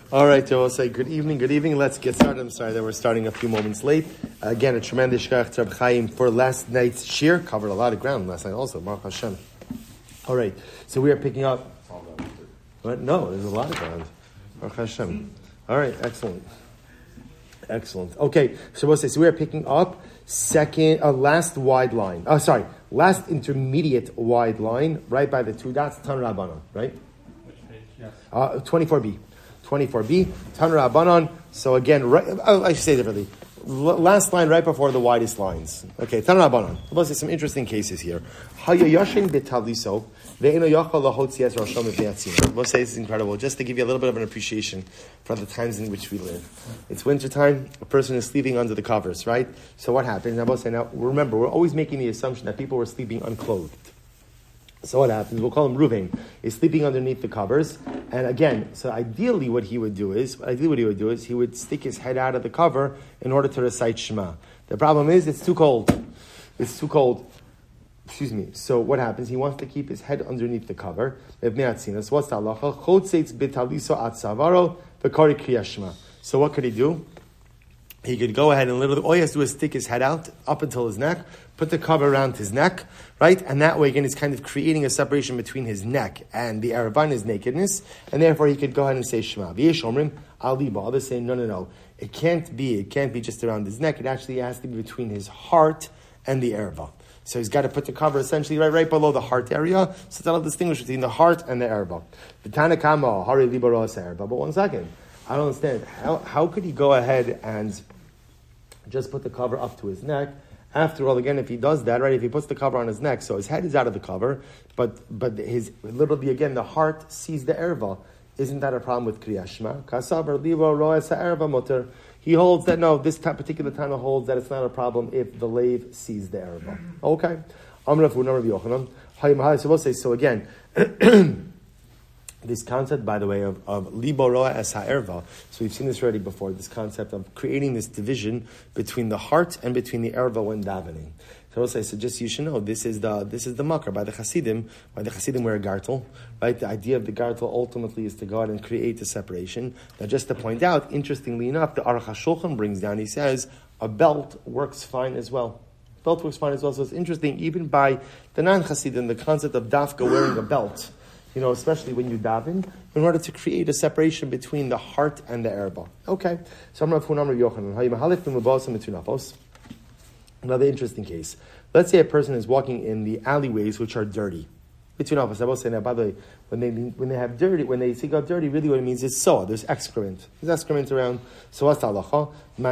All right, so I'll say good evening. Let's get started. I'm sorry that we're starting a few moments late. Again, a tremendous shkach to Reb Chaim for last night's shir. Covered a lot of ground last night also, Baruch Hashem. All right, so we are picking up... What? No, there's a lot of ground. Baruch Hashem. All right, excellent. Okay, so we'll say, so we are picking up last wide line. Last intermediate wide line, right by the two dots, Tan Rabbanon, right? Which page? Yes. 24b. 24b, Tan Rabbanon. So again, I should say differently. Last line right before the widest lines. Okay, Tan Rabbanon. We'll see some interesting cases here. We'll say this is incredible, just to give you a little bit of an appreciation for the times in which we live. It's wintertime, a person is sleeping under the covers, right? So what happens? Now remember, we're always making the assumption that people were sleeping unclothed. So what happens? We'll call him Ruvain. He's sleeping underneath the covers. And again, so ideally what he would do is he would stick his head out of the cover in order to recite Shema. The problem is it's too cold. So what happens? He wants to keep his head underneath the cover. So what's the halacha? So what could he do? He could go ahead and literally, all he has to do is stick his head out up until his neck, put the cover around his neck, right? And that way, again, he's kind of creating a separation between his neck and the Erevan, his nakedness, and therefore he could go ahead and say Shema. V'yesh omrim al liba. Others say, no. It can't be just around his neck. It actually has to be between his heart and the Erevan. So he's got to put the cover essentially right below the heart area, so that'll distinguish between the heart and the Erevan. V'tanakama hari liba ro'as Erevan. But 1 second. I don't understand. How could he go ahead and just put the cover up to his neck? After all, again, if he does that, right, if he puts the cover on his neck, so his head is out of the cover, but his, literally, again, the heart sees the erva. Isn't that a problem with Kriyat Shema? Kasavar libo ro'es ha'erva motor. He holds that, no, this particular Tana holds that it's not a problem if the lave sees the erva. Okay. So we'll say, so again, this concept, by the way, of libo roa es ha'erva. So we've seen this already before. This concept of creating this division between the heart and between the erva when davening. So I'll say, so just you should know, this is the makar by the Hasidim. By the Hasidim wear a gartel, right? The idea of the gartel ultimately is to go out and create the separation. Now, just to point out, interestingly enough, the Aruch HaShulchan brings down. He says a belt works fine as well. So it's interesting, even by the non-Hasidim, the concept of dafka wearing a belt. Especially when you daven, in order to create a separation between the heart and the erba. Okay. So another interesting case. Let's say a person is walking in the alleyways which are dirty. Between us, I will say now, by the way, when they say got dirty, really what it means is there's excrement. There's excrement around. So what's the halacha?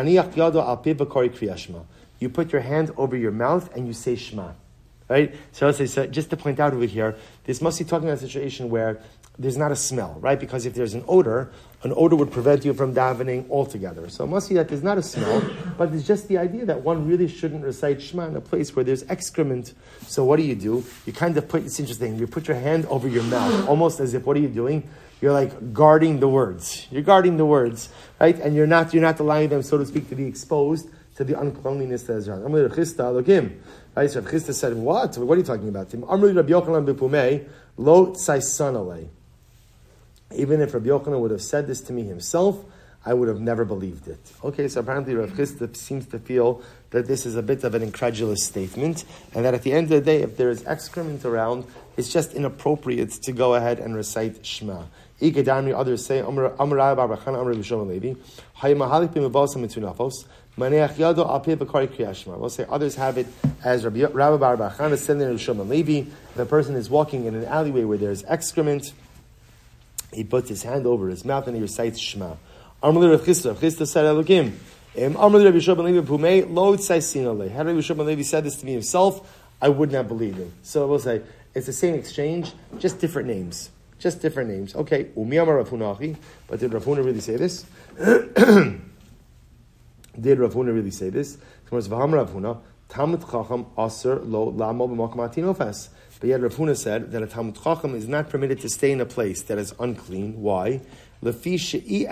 You put your hand over your mouth and you say Shema. Right? So just to point out over here, this must be talking about a situation where there's not a smell, right? Because if there's an odor would prevent you from davening altogether. So it must be that there's not a smell, but it's just the idea that one really shouldn't recite Shema in a place where there's excrement. So what do? You kind of it's interesting, you put your hand over your mouth, almost as if, what are you doing? You're like guarding the words. You're guarding the words, right? And you're not allowing them, so to speak, to be exposed to the uncleanliness that is around. Right, so Rav Chisda said, what? What are you talking about? Even if Rabbi Yochanan would have said this to me himself, I would have never believed it. Okay, so apparently Rav Chisda seems to feel that this is a bit of an incredulous statement, and that at the end of the day, if there is excrement around, it's just inappropriate to go ahead and recite Shema. Others say, we'll say others have it as Rabbi Bar Bar Chana said in Rishon Levi. If a person is walking in an alleyway where there's excrement, he puts his hand over his mouth and he recites Shema. Amrli Rav Chisda said Elokim. Amrli Rabbi Shimon Levi Pumei Lo Tzaisin Alei. Had Rabbi Shimon Levi said this to me himself, I would not believe him. So we'll say it's the same exchange, just different names. Okay, Umi Amar Rav Huna, but did Rav Huna really say this? Did Rav Huna really say this? But yet Rav Huna said that a Talmud Chacham is not permitted to stay in a place that is unclean. Why? Because the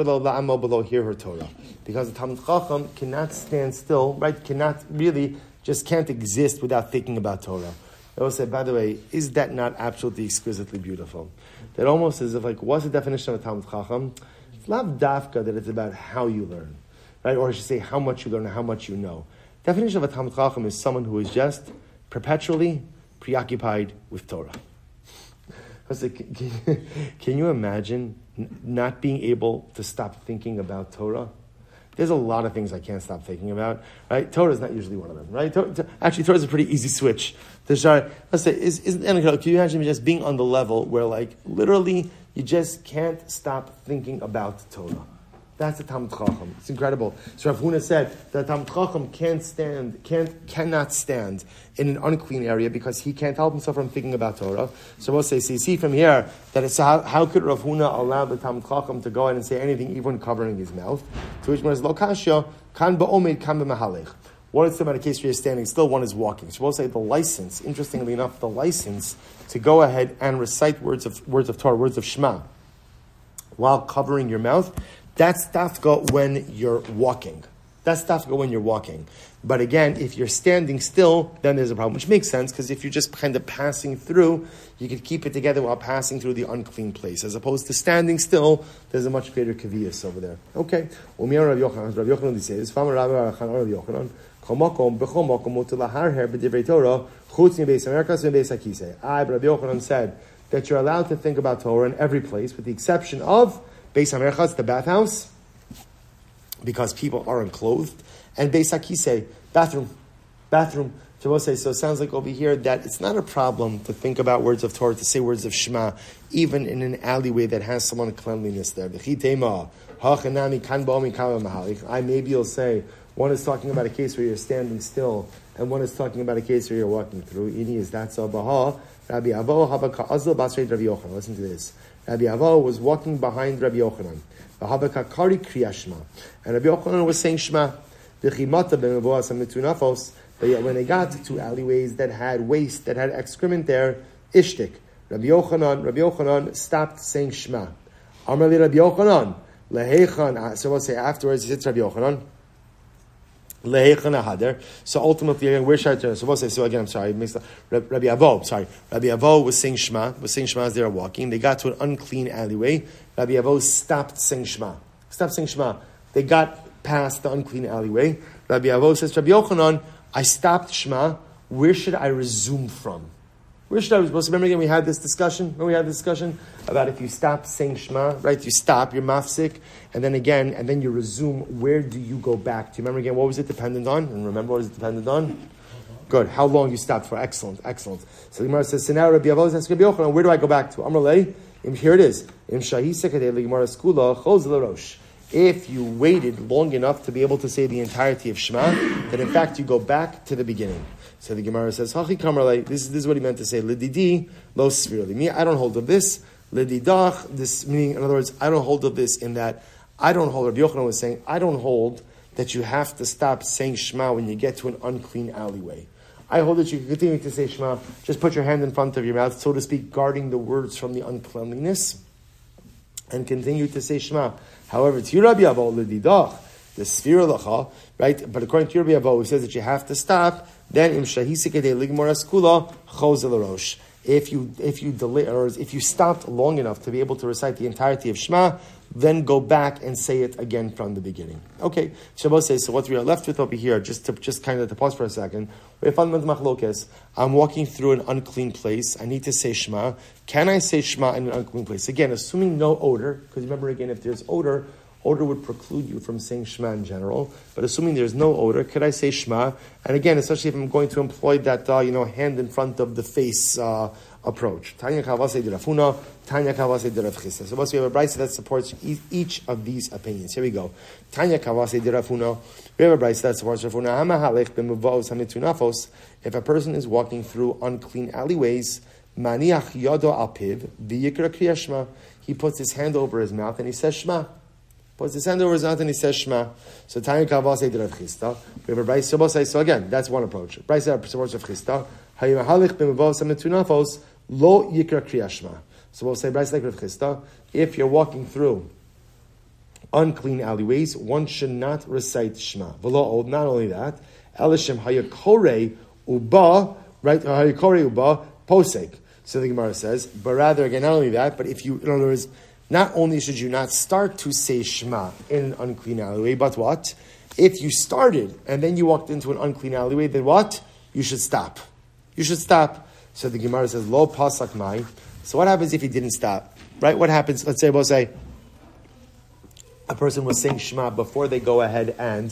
Talmud Chacham cannot stand still, right? Can't exist without thinking about Torah. I will say, by the way, is that not absolutely exquisitely beautiful? That almost as if, what's the definition of a Talmud Chacham? It's not dafka that it's about how you learn, right? Or I should say how much you learn and how much you know. Definition of a Talmid Chacham is someone who is just perpetually preoccupied with Torah. I was like, can you imagine not being able to stop thinking about Torah? There's a lot of things I can't stop thinking about, right? Torah is not usually one of them, right? Actually, Torah is a pretty easy switch. Let's say, can you imagine just being on the level where, like, literally, you just can't stop thinking about Torah? That's a Talmid Chacham. It's incredible. So Rav Huna said that Talmid Chacham cannot stand in an unclean area because he can't help himself from thinking about Torah. So we'll say, so you see from here that it's how could Rav Huna allow the Talmid Chacham to go ahead and say anything, even covering his mouth? To which one is lo kasha, kan ba'omed, kan b'mahalech. One is about a case where you're standing still, one is walking. So we'll say the license, interestingly enough, the license to go ahead and recite words of Torah, words of Shema, while covering your mouth, that's tafka when you're walking. That's tafka when you're walking. But again, if you're standing still, then there's a problem, which makes sense, because if you're just kind of passing through, you could keep it together while passing through the unclean place. As opposed to standing still, there's a much greater kaviyas over there. Okay. Rav Yochanan says, Rabbi Yochanan said that you're allowed to think about Torah in every place, with the exception of Beis HaMerchatz, the bathhouse, because people are unclothed, and Beis HaKisei, bathroom. So it sounds like over here that it's not a problem to think about words of Torah, to say words of Shema, even in an alleyway that has some uncleanliness there. Maybe you'll say, one is talking about a case where you're standing still, and one is talking about a case where you're walking through. Ini is that so baha. Rabbi Avo habaka azl basrei Rabbi Yochanan. Listen to this. Rabbi Avo was walking behind Rabbi Yochanan. V'habaka kari kriyashma, and Rabbi Yochanan was saying Shema. V'chimata b'mevoas hamitunafos. But yet when they got to alleyways that had waste, that had excrement there, ishtik. Rabbi Yochanan stopped saying Shema. Amar li Rabbi Yochanan lehechan. So we'll say afterwards. He said to Rabbi Yochanan, so ultimately, where should I turn? So we'll say, so again, I'm sorry, Rabbi Avo was saying Shema as they were walking. They got to an unclean alleyway. Rabbi Avo stopped saying Shema. They got past the unclean alleyway. Rabbi Avo says, Rabbi Yochanan, I stopped Shema. Where should I resume from? Remember again, we had this discussion about if you stop saying Shema, right? You stop, you're mafsik, and then you resume. Where do you go back to? Remember again, what was it dependent on? And remember what was it dependent on? Good. How long you stopped for? Excellent. So the Gemara says, so now Rabbi Avo says, Rabbi Yochanan, where do I go back to? Amrlei, here it is. If you waited long enough to be able to say the entirety of Shema, then in fact you go back to the beginning. So the Gemara says, Hachi Kamarlei, this is what he meant to say, Lididi, lo svirli. Me, I don't hold of this. Lididach, this meaning, in other words, I don't hold of this in that I don't hold, Rabbi Yochanan was saying, I don't hold that you have to stop saying Shema when you get to an unclean alleyway. I hold that you can continue to say Shema, just put your hand in front of your mouth, so to speak, guarding the words from the uncleanliness, and continue to say Shema. However, to you, Rabbi Avo, Lididach, the Sfira Lacha, right? But according to Rabbi Avo, who says that you have to stop, then im shahisikede ligmor askula chozel rosh. If you delay, or if you stopped long enough to be able to recite the entirety of Shema, then go back and say it again from the beginning. Okay, Shabbos says, so what we are left with over here, just kind of to pause for a second, I'm walking through an unclean place, I need to say Shema. Can I say Shema in an unclean place? Again, assuming no odor, because remember again, if there's odor would preclude you from saying Shema in general. But assuming there's no odor, could I say Shema? And again, especially if I'm going to employ that, hand in front of the face approach. Tanya Kavase de Rafuna, Tanya Kavase de Rav Chisda. So once we have a brayso that supports each of these opinions. Here we go. Tanya Kavase de Rafuna. We have a brayso that supports Rafuna. Hama halech b'muvos hamitunafos. If a person is walking through unclean alleyways, maniach yodo al piv v'yikra kriya Shema. He puts his hand over his mouth and he says Shema. Puts his hand over his mouth and he says Shema. So Tanya Kavase de Rav Chisda. We have a brayso. So again, that's one approach. Brayso that supports Rav Chisda. Hayimahalich b'muvos hamitunafos. Lo yikra kriya Shema. So we'll say, like Rav Chisda, if you're walking through unclean alleyways, one should not recite Shema. V'lo, not only that, Elishem hayakore uba, right? Hayakore uba posek. So the Gemara says, but rather, again, not only that, but if you, in other words, not only should you not start to say Shema in an unclean alleyway, but what? If you started and then you walked into an unclean alleyway, then what? You should stop. You should stop. So the Gemara says, Lo pasak mai. So what happens if he didn't stop? Right? What happens? Let's say, we'll say, a person was saying Shema before they go ahead and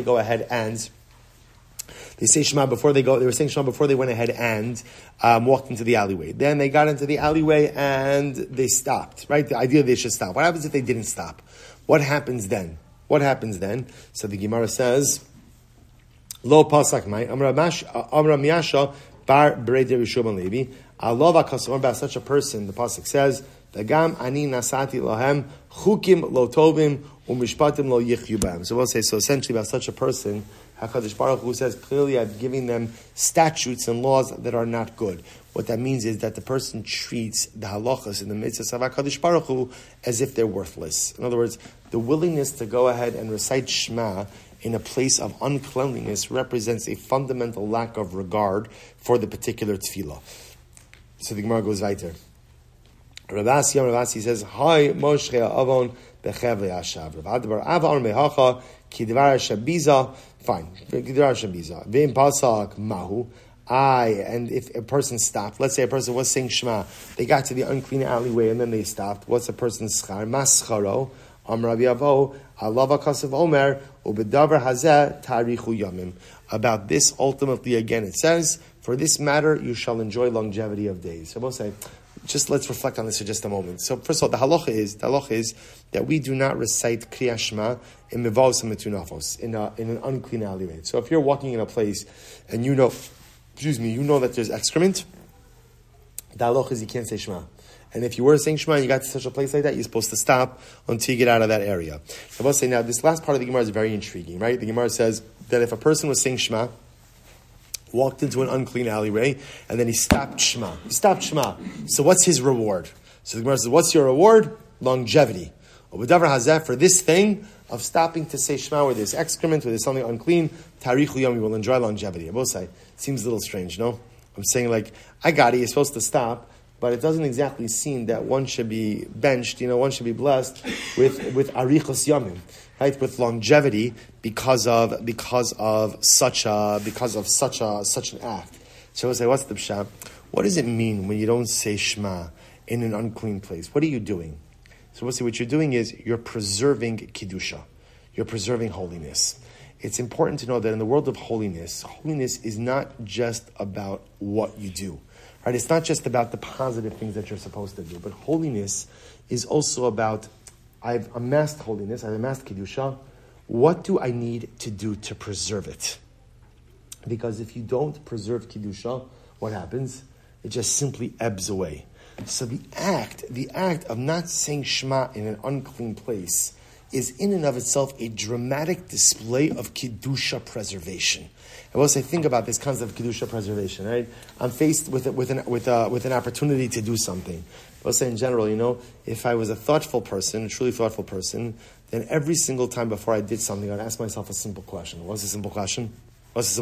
they say Shema before they go. They were saying Shema before they went ahead and walked into the alleyway. Then they got into the alleyway and they stopped. Right? The idea they should stop. What happens if they didn't stop? What happens then? What happens then? So the Gemara says, Lo pasak mai amra miyasha bar bereder Yeshua Levi. Allah v'kasamar about such a person. The pasuk says, Dagam ani nasati lahem chukim lo tovim umishpatim lo yichyu b'hem. So we'll say, so essentially about such a person, HaKadosh Baruch Hu says, clearly I've given them statutes and laws that are not good. What that means is that the person treats the halachas in the mitzvahs of HaKadosh Baruch Hu as if they're worthless. In other words, the willingness to go ahead and recite Shema in a place of uncleanliness represents a fundamental lack of regard for the particular tefillah. So the Gemara goes weiter. Ravasi says, Hi Moshe Avon Bechev Le'ashav. Rav Adbar Avon Mehacha Kidvar Shabiza. Fine. Kidvar Shabiza. V'im Pasak Mahu. And if a person stopped, let's say a person was saying Shema, they got to the unclean alleyway and then they stopped. What's a person's schar? Mascharo. Amrav Yavo. Alava Kasav Omer. Ubedavar Hazeh Tarichu Yamim. About this, ultimately, again, it says, for this matter, you shall enjoy longevity of days. So we'll say, just let's reflect on this for just a moment. So first of all, the halacha is that we do not recite Kriyat Shema in mevavos and metunafos, in an unclean alleyway. So if you're walking in a place and you know that there's excrement, the halacha is you can't say Shema. And if you were saying Shema and you got to such a place like that, you're supposed to stop until you get out of that area. So we'll say now, this last part of the Gemara is very intriguing, right? The Gemara says that if a person was saying Shema, walked into an unclean alleyway, and then he stopped Shema. So what's his reward? So the Gemara says, what's your reward? Longevity. U'b'davar hazeh, for this thing of stopping to say Shema where there's excrement, where there's something unclean, tarichu yom, you will enjoy longevity. I will say, seems a little strange, no? I'm saying like, I got it, you're supposed to stop, but it doesn't exactly seem that one should be benched, one should be blessed with arichos yomim, right? With longevity because of such an act. So we'll say, what's the pshat? What does it mean when you don't say Shema in an unclean place? What are you doing? So we'll say what you're doing is you're preserving Kedusha. You're preserving holiness. It's important to know that in the world of holiness is not just about what you do. Right? It's not just about the positive things that you're supposed to do, but holiness is also about, I've amassed holiness, I've amassed Kedusha. What do I need to do to preserve it? Because if you don't preserve Kedusha, what happens? It just simply ebbs away. So the act of not saying Shema in an unclean place is in and of itself a dramatic display of Kedusha preservation. And we'll say, think about this concept of Kedusha preservation, right? I'm faced with an opportunity to do something. We'll say in general, if I was a thoughtful person, a truly thoughtful person, then every single time before I did something, I'd ask myself a simple question. What's the simple question? It's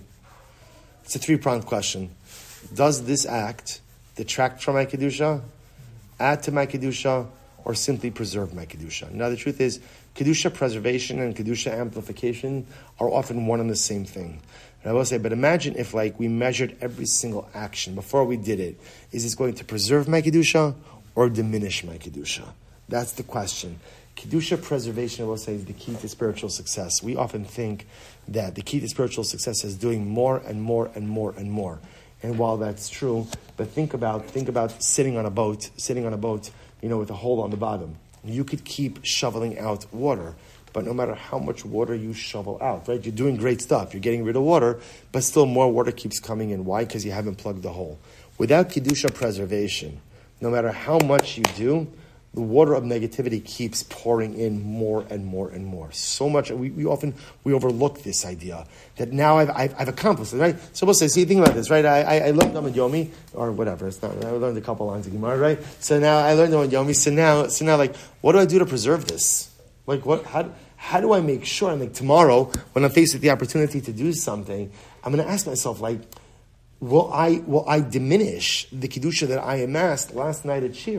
a three-pronged question. Does this act detract from my Kedusha, add to my Kedusha, or simply preserve my Kedusha? Now the truth is, Kedusha preservation and Kedusha amplification are often one and the same thing. And I will say, but imagine if we measured every single action before we did it. Is this going to preserve my Kedusha or diminish my Kedusha? That's the question. Kedusha preservation, I will say, is the key to spiritual success. We often think that the key to spiritual success is doing more and more and more and more. And while that's true, but think about sitting on a boat, with a hole on the bottom. You could keep shoveling out water, but no matter how much water you shovel out, right? You're doing great stuff. You're getting rid of water, but still more water keeps coming in. Why? Because you haven't plugged the hole. Without Kedusha preservation, no matter how much you do, the water of negativity keeps pouring in more and more and more. So much, we often overlook this idea that now I've accomplished it, right? So we'll say, see, think about this, right? I learned Amud Yomi, or whatever, it's not, I learned a couple lines of Gemara, right? So now I learned Amud Yomi, so now, what do I do to preserve this? How do I make sure, tomorrow, when I'm faced with the opportunity to do something, I'm going to ask myself, will I diminish the Kedusha that I amassed last night at Shir,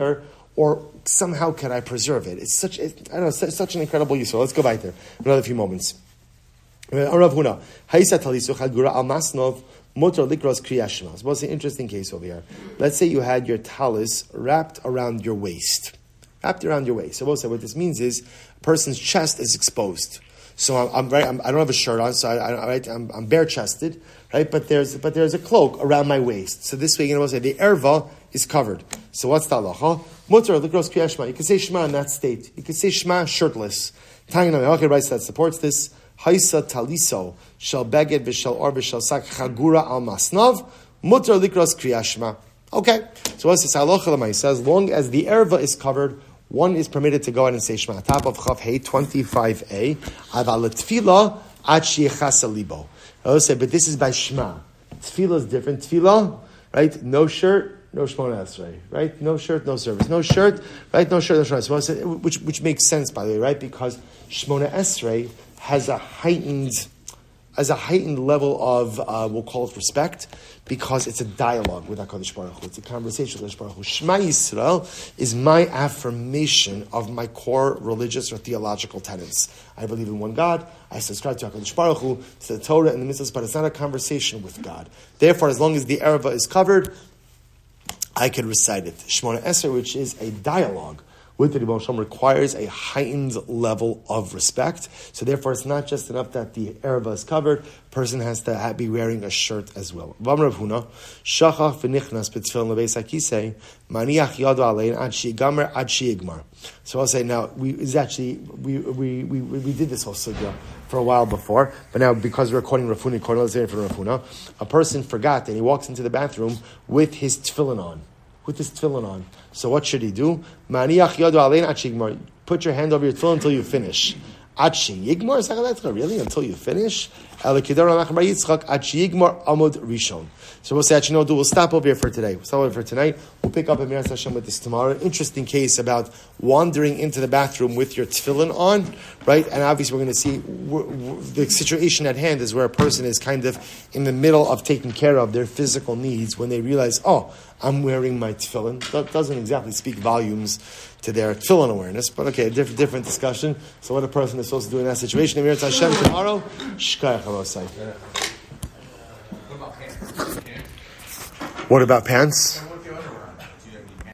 or somehow can I preserve it? It's such such an incredible use. So let's go back there another few moments. Rav Huna, Haisa Talisu Chagura Al Masnov Motor Likros Kriyashma. So what's an interesting case over here? Let's say you had your talis wrapped around your waist. Wrapped around your waist. So what this means is a person's chest is exposed. So I don't have a shirt on, so I'm bare chested, right? But there's a cloak around my waist. So this way, you know, say the erva is covered. So what's the halacha? Mutter l'gros kriyas shema. You can say shema in that state. You can say shema shirtless. Tanya Nami writes that supports this. Haisa taliso shel beged v'shel or v'shel sak chagura al masnav mutter l'gros kriyas shema. Okay, so what's this halacha l'maisa? As long as the erva is covered, one is permitted to go out and say Shema. Top of Chav Hey 25a. Aval tefillah ad sheyechasa libo. I will say, but this is by Shema. Tefillah is different. Tefillah, right? No shirt, no Shmona Esrei, right? No shirt, no service. No shirt, right? No shirt, no service. Which makes sense, by the way, right? Because Shmona Esrei has a heightened level of, we'll call it respect, because it's a dialogue with HaKadosh Baruch Hu. It's a conversation with HaKadosh Baruch Hu. Shema Yisrael is my affirmation of my core religious or theological tenets. I believe in one God. I subscribe to HaKadosh Baruch Hu, to the Torah and the mitzvahs, but it's not a conversation with God. Therefore, as long as the erva is covered, I can recite it. Shmona Esrei, which is a dialogue with the Rebbe Shalom, requires a heightened level of respect. So therefore, it's not just enough that the erva is covered. Person has to be wearing a shirt as well. So I'll say now, we did this whole sugya for a while before, but now because we're quoting Rav Huna, a person forgot and he walks into the bathroom with his tefillin on. So what should he do? Put your hand over your tefillin until you finish. Really? Until you finish? So we'll say, actually, we'll stop over here for today. We'll stop over for tonight. We'll pick up a Miras Hashem with this tomorrow. An interesting case about wandering into the bathroom with your tefillin on, right? And obviously we're going to see the situation at hand is where a person is kind of in the middle of taking care of their physical needs when they realize, oh, I'm wearing my tefillin. That doesn't exactly speak volumes to their tefillin awareness, but okay, different discussion. So what a person is supposed to do in that situation. Miras Hashem tomorrow. Shkayach Hamosai. What about pants?